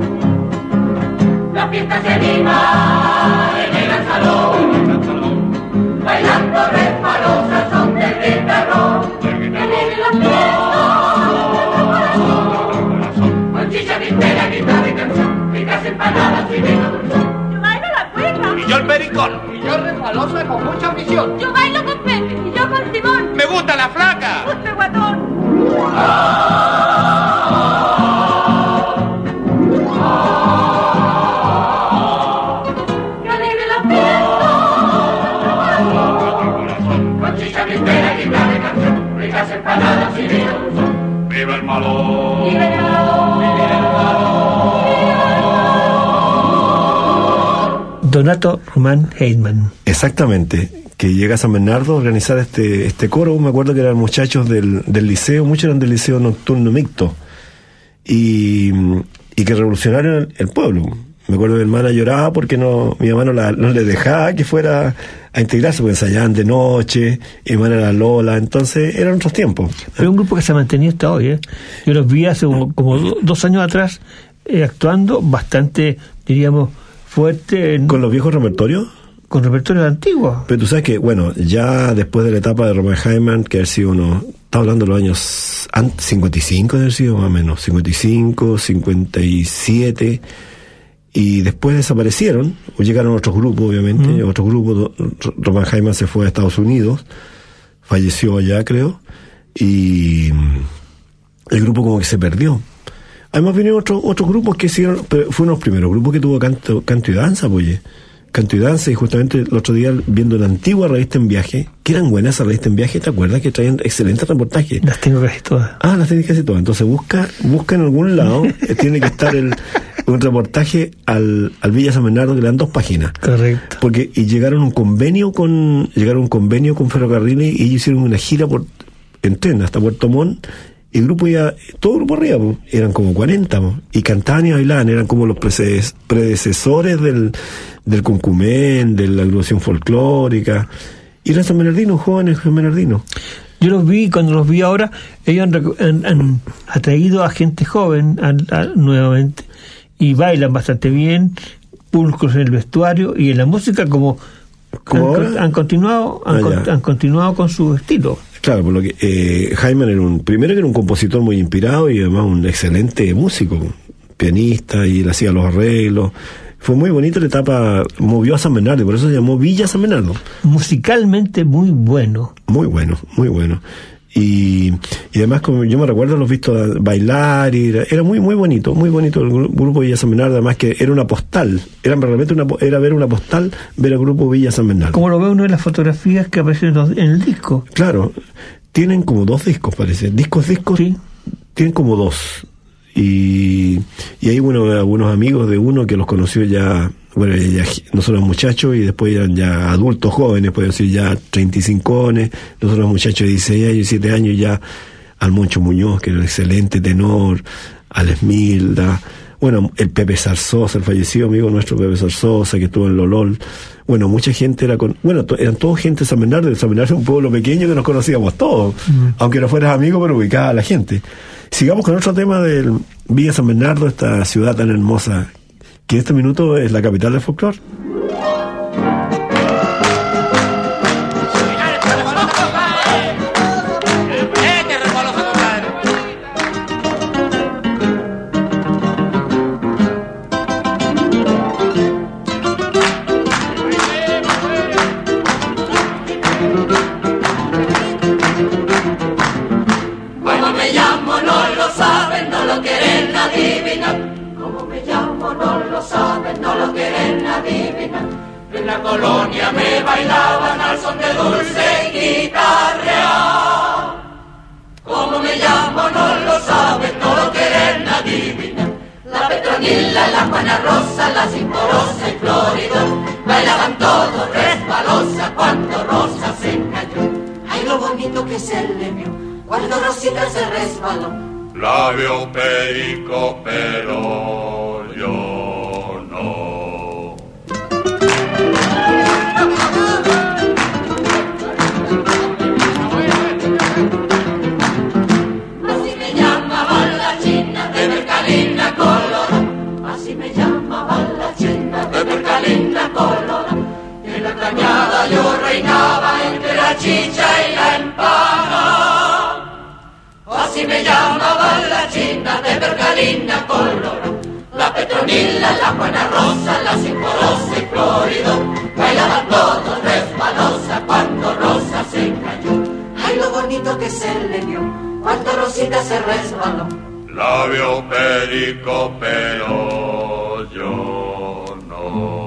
La fiesta se anima en el gran salón, bailando resbalosa son del guitarrón. Que alegre la fiesta, con chicha, vintera, guitarra y canción, ricas empanadas y vino dulzón. Yo bailo la cueca. Y yo el pericón. Y yo resbalosa con mucha ambición. Yo bailo con Pepe. Y yo con Simón. Me gusta la flaca. Usted guatón. Que alegre la fiesta, Con chicha, vintera, guitarra y canción, ricas empanadas y vino dulzón. ¡Viva el balón! viva el Donato Román Heidman. Exactamente, que llega a San Bernardo a organizar este este coro. Me acuerdo que eran muchachos del, del liceo, muchos eran del liceo nocturno mixto, y, y que revolucionaron el, el pueblo. Me acuerdo que mi hermana lloraba porque no mi mamá no, la, no le dejaba que fuera a integrarse, porque ensayaban de noche, y mi hermana era Lola, entonces eran otros tiempos. Pero un grupo que se ha mantenido hasta hoy. ¿eh? Yo los vi hace como, como do- dos años atrás eh, actuando bastante, diríamos, fuerte en- Con los viejos repertorios. con repertorio antiguo. Pero tú sabes que, bueno, ya después de la etapa de Roman Heimann, que ha sido uno, está hablando de los años antes, cincuenta y cinco, debe haber sido más o menos, cincuenta y cinco, cincuenta y siete, y después desaparecieron, o llegaron otros grupos, obviamente, mm. otros grupos. Roman Hyman se fue a Estados Unidos, falleció allá, creo, y el grupo como que se perdió. Además vinieron otros otros grupos que hicieron, pero fueron los primeros grupos que tuvo canto, canto y danza, pues, canto y danza, y justamente el otro día viendo la antigua revista En Viaje, que eran buenas esas revistas En Viaje, ¿te acuerdas? Que traían excelentes reportajes. Las tengo casi todas. Ah, las tengo casi todas. Entonces busca, busca en algún lado, tiene que estar el un reportaje al, al Villa San Bernardo que le dan dos páginas. Correcto. Porque y llegaron a un convenio con, llegaron a un convenio con Ferrocarriles y ellos hicieron una gira por, en tren hasta Puerto Montt. Y el grupo ya, todo el grupo arriba, po, eran como cuarenta, po, y cantaban y bailaban, eran como los preces, predecesores del, del concumén, de la agrupación folclórica, y eran San Bernardino, jóvenes San Bernardino. Yo los vi, cuando los vi ahora, ellos han, han, han atraído a gente joven a, a, nuevamente, y bailan bastante bien, pulcros en el vestuario, y en la música como, han, han continuado, han, ah, con, han continuado con su estilo. Claro, por lo que eh, Hyman era un, primero que era un compositor muy inspirado y además un excelente músico, pianista, y él hacía los arreglos. Fue muy bonita la etapa, movió a San Bernardo, por eso se llamó Villa San Bernardo. Musicalmente muy bueno. Muy bueno, muy bueno. Y, y además, como yo me recuerdo, los visto bailar, y era, era muy muy bonito, muy bonito el grupo Villa San Bernardo, además que era una postal, era realmente una, era ver una postal, ver el grupo Villa San Bernardo. Como lo ve uno de las fotografías que aparecen en el disco. Claro, tienen como dos discos, parece, discos, discos, sí. Tienen como dos. Y, y hay bueno, algunos amigos de uno que los conoció ya, bueno, ya, nosotros muchachos, y después eran ya adultos jóvenes, pueden decir ya treinta y cinco años, nosotros muchachos de dieciséis años, diecisiete años, ya al Moncho Muñoz, que era un excelente tenor, al Esmilda, bueno, el Pepe Zarzosa, el fallecido amigo nuestro Pepe Zarzosa, que estuvo en Lolol. Bueno, mucha gente era con, bueno, to, eran todos gente de San Bernardo, San Bernardo es un pueblo pequeño que nos conocíamos todos, mm. aunque no fueras amigo, pero ubicaba a la gente. Sigamos con otro tema del Villa San Bernardo, esta ciudad tan hermosa, que en este minuto es la capital del folclore. En la colonia me bailaban al son de dulce guitarra. Como me llamo no lo saben, no lo quieren adivinar. La Petronila, la Juana Rosa, la Cimborosa y Florida bailaban todo resbalosa cuando Rosa se cayó. Ay, lo bonito que se le vio cuando Rosita se resbaló. La vio perico, pero yo no. Así me llamaban la china de Mercalina Colora. Así me llamaban la china de Mercalina Colora. En la cañada yo reinaba entre la chicha y la empada. Así me llamaban la china de Mercalina Colora. La Petronila, la Juana Rosa, la Cimborosa y Florido bailaban todos resbalosa cuando Rosa se cayó. Ay, lo bonito que se le vio cuando Rosita se resbaló. La vio perico, pero yo no.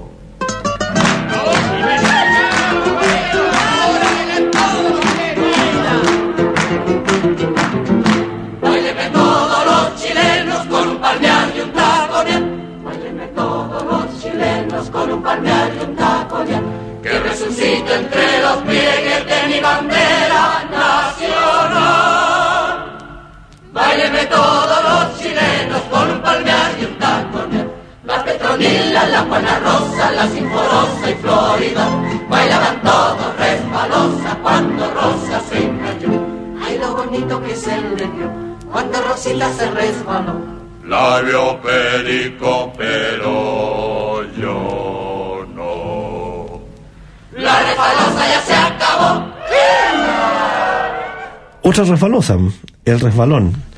Báileme todos los chilenos con un palmear y un taconear. Báileme todos los chilenos con un palmear y un taconear. Que resucite entre los pliegues de mi bandera nacional. Báileme todos los chilenos con un palmear y un taconear. La Petronila, la Juana Rosa, la Cimborosa y Florida bailaban todos resbalosa cuando Rosa se cayó. Ay, lo bonito que se le dio cuando Rosita se resbaló. La vio perico, pero yo no. La resbalosa ya se acabó. Otra resbalosa, el resbalón.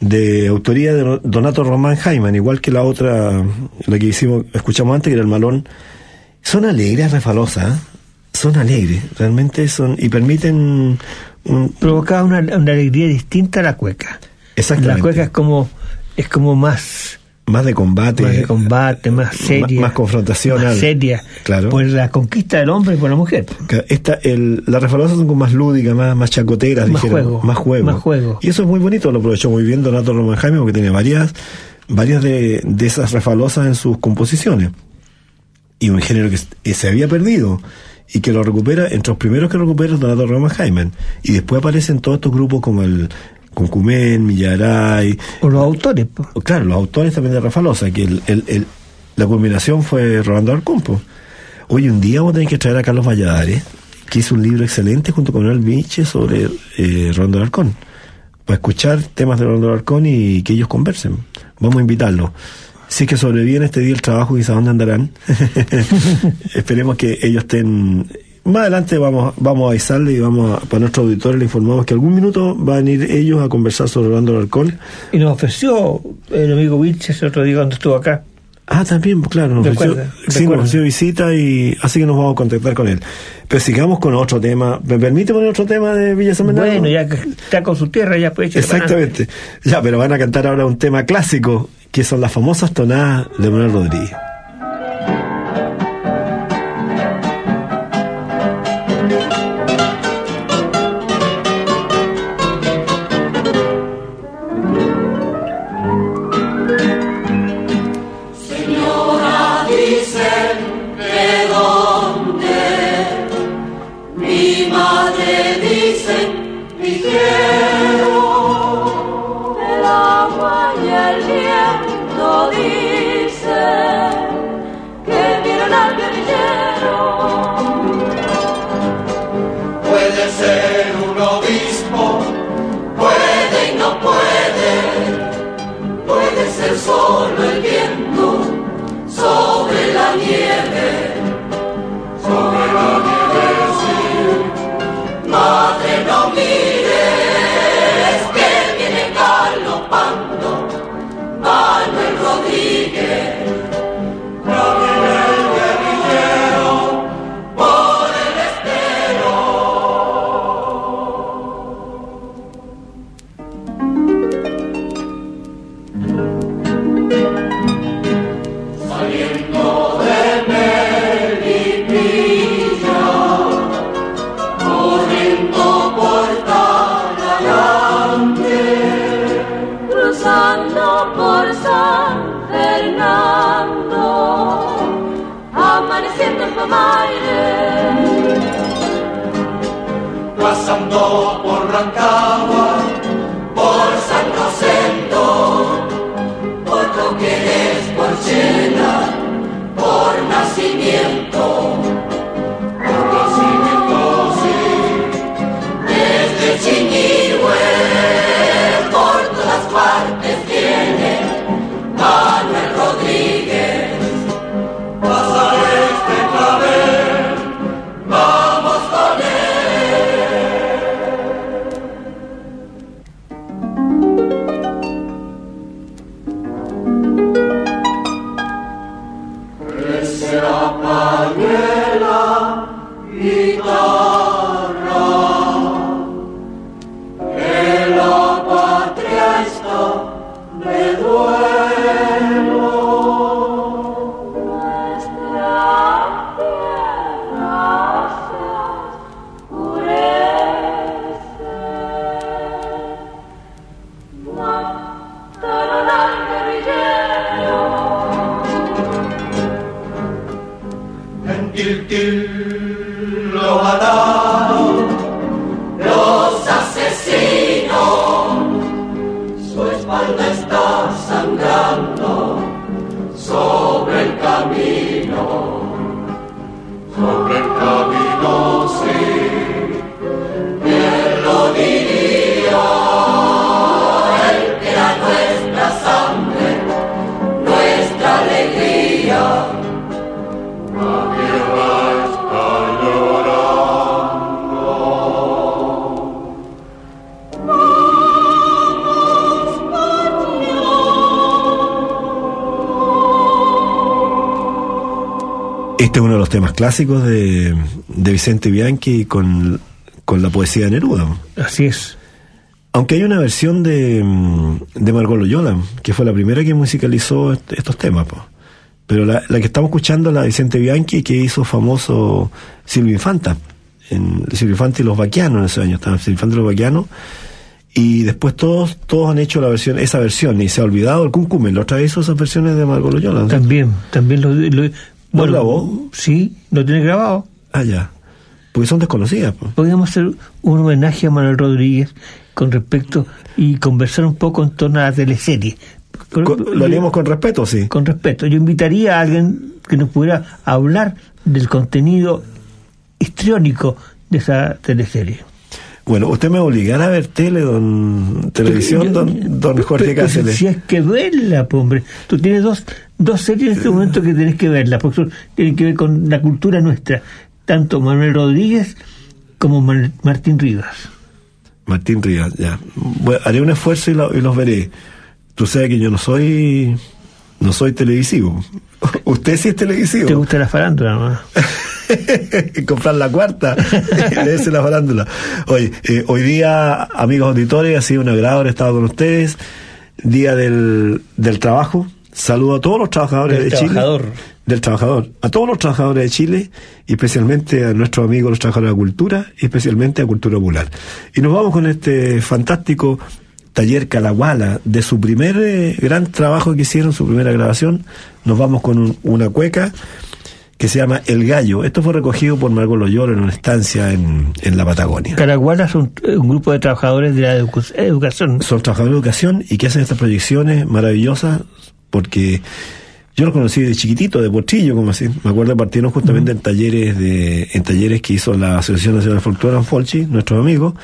de autoría de Donato Román Jaiman, igual que la otra, la que hicimos, escuchamos antes, que era El Malón. Son alegres, refalosas, ¿eh? Son alegres, realmente son, y permiten un, provocaba una, una alegría distinta a la cueca. Exactamente. La cueca es como es como más más de combate, más de combate, más seria, más, más confrontacional, más seria, claro, por la conquista del hombre por la mujer. Esta, el, las refalosas son como más lúdicas, más, más chacoteras, más dijeron, juego, más juego, más juego. Y eso es muy bonito, lo aprovechó muy bien Donato Román Jaime, porque tiene varias, varias de, de esas refalosas en sus composiciones. Y un género que se había perdido y que lo recupera, entre los primeros que recupera es Donato Román Jaime. Y después aparecen todos estos grupos como el Concumén, Millaray. O los autores. Po. Claro, los autores también de refalosa, que el, el, el, la culminación fue Rolando Alarcón. Hoy un día vamos a tener que traer a Carlos Valladares, que hizo un libro excelente junto con Manuel Vinche sobre eh, Rolando Alarcón, para escuchar temas de Rolando Alarcón y que ellos conversen. Vamos a invitarlos. Si es que sobreviven este día el trabajo, quizás dónde andarán. Esperemos que ellos estén. Más adelante vamos vamos a avisarle y vamos a, para nuestros auditores le informamos que algún minuto van a venir ellos a conversar sobre Rolando Alarcón. Y nos ofreció el amigo Vilches el otro día cuando estuvo acá. Ah, también, claro, nos ofreció, sí, nos ofreció visita, y así que nos vamos a contactar con él. Pero sigamos con otro tema. ¿Me permite poner otro tema de Villa San Bernardo? Bueno, ya que está con su tierra, ya puede echar. Exactamente. Ya, pero van a cantar ahora un tema clásico, que son las famosas tonadas de Manuel Rodríguez. Solo el viento sobre la nieve, sobre la nieve, sí. Madre, no mires que viene galopando Manuel Rodríguez. Ya viene el guerrillero por el estero. Pasando por Rancagua, por San Rosendo, por Coqueles, por Chela, por Nacimiento, por Nacimiento, sí, desde Chiñihue, por todas partes viene Manuel Rodríguez. Pasa este clavel, vamos con él. Que se apague la guitarra, que la patria está de duelo. Til, til, lo ganaron los asesinos, su espalda está sangrando sobre el camino, sobre el camino, sí, ¿quién lo diría? Él que era nuestra sangre, nuestra alegría. La tierra está llorando. Vamos, vamos. Este es uno de los temas clásicos de, de Vicente Bianchi con, con la poesía de Neruda. Así es. Aunque hay una versión de, de Margot Loyola, que fue la primera que musicalizó est- estos temas, po. Pero la, la que estamos escuchando es la de Vicente Bianchi, que hizo famoso Silvio Infanta, en Silvio Infanta y los Baquianos en ese año, estaban Silvio Infanta y los Baquianos, y después todos todos han hecho la versión esa versión, y se ha olvidado el Cuncumen, la otra vez hizo esas versiones de Margot Loyola, ¿no? También, también lo... lo ¿Lo grabó? Sí, lo tiene grabado. Ah, ya. Porque son desconocidas, po. Podríamos hacer un homenaje a Manuel Rodríguez con respecto y conversar un poco en torno a la teleserie. Con, lo haríamos con respeto, sí. Con respeto. Yo invitaría a alguien que nos pudiera hablar del contenido histriónico de esa teleserie. Bueno, usted me obligará a ver tele, don televisión, yo, don, don Jorge pero, Cáceres. Si es que verla, po, hombre. Tú tienes dos, dos series en este momento que tenés que verla, porque son, tienen que ver con la cultura nuestra. Tanto Manuel Rodríguez como Mar, Martín Rivas. Martín Rivas, ya. Bueno, haré un esfuerzo y, lo, y los veré. Tú sabes que yo no soy no soy televisivo. Usted sí es televisivo. ¿Te gusta la farándula, no? Comprar la cuarta, leerse la farándula. Oye, eh, hoy día, amigos auditores, ha sido un agrado haber estado con ustedes. Día del, del trabajo. Saludo a todos los trabajadores del de trabajador. Chile. Del trabajador. A todos los trabajadores de Chile, y especialmente a nuestros amigos los trabajadores de la cultura, y especialmente a Cultura Popular. Y nos vamos con este fantástico taller Calahuala, de su primer eh, gran trabajo que hicieron, su primera grabación. Nos vamos con un, una cueca que se llama El Gallo. Esto fue recogido por Margot Loyola en una estancia en, en la Patagonia. Calahuala es un, un grupo de trabajadores de la edu- educación. Son trabajadores de educación y que hacen estas proyecciones maravillosas, porque yo los conocí de chiquitito, de potrillo, como así. Me acuerdo que partieron justamente uh-huh. en talleres de en talleres que hizo la Asociación Nacional de Folclore Anfolchi, nuestros amigos,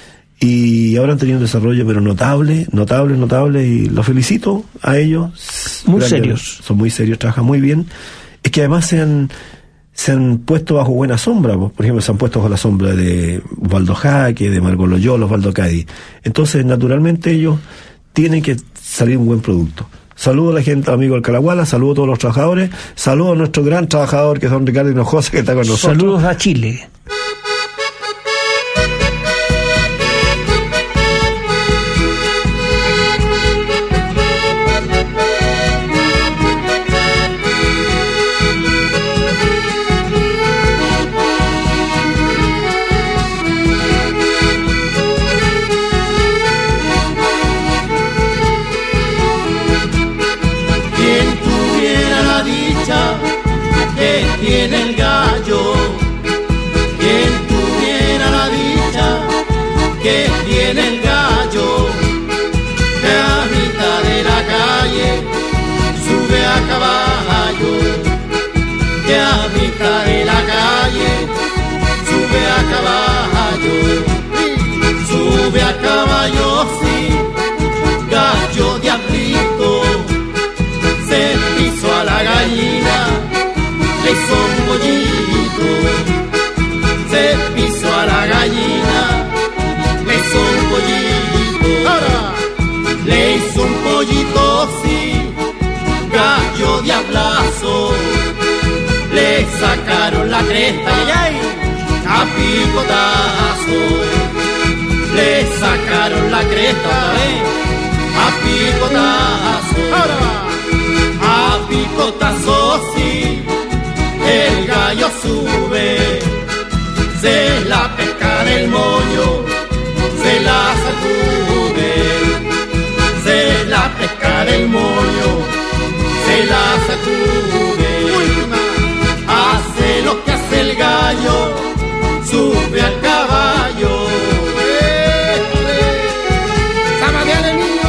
y ahora han tenido un desarrollo pero notable, notable, notable, y los felicito a ellos. Muy Grandes, serios. Son muy serios, trabajan muy bien. Es que además se han, se han puesto bajo buena sombra, por ejemplo, se han puesto bajo la sombra de Osvaldo Jaque, de Margot Loyola, Osvaldo Cádiz. Entonces, naturalmente, ellos tienen que salir un buen producto. Saludo a la gente, amigos del Calahuala, saludo a todos los trabajadores, saludo a nuestro gran trabajador, que es don Ricardo Hinojosa, que está con nosotros. Saludos a Chile. Tiene el gallo, quien tuviera la dicha que tiene el gallo, que a mitad de la calle sube a caballo, que a mitad de la calle sube a caballo, sube a caballo, sí, gallo diablito, se pisó a la gallina. Le hizo un pollito, se pisó a la gallina, le hizo un pollito, ¡ahora! Le hizo un pollito, sí, gallo diablazo, le sacaron la cresta, ¡ay, ay! A picotazo, le sacaron la cresta, ¿eh? A picotazo, ¡ahora! A picotazo, sí. El gallo sube, se la pesca del moño, se la sacude, se la pesca del moño, se la sacude. Hace lo que hace el gallo, sube al caballo. ¡Samadea el niño!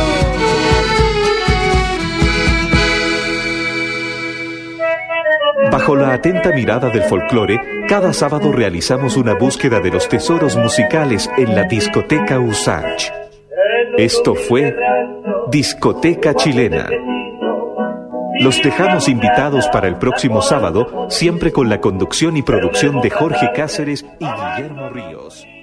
Bajo la atenta mirada del folclore, cada sábado realizamos una búsqueda de los tesoros musicales en la discoteca Usach. Esto fue Discoteca Chilena. Los dejamos invitados para el próximo sábado, siempre con la conducción y producción de Jorge Cáceres y Guillermo Ríos.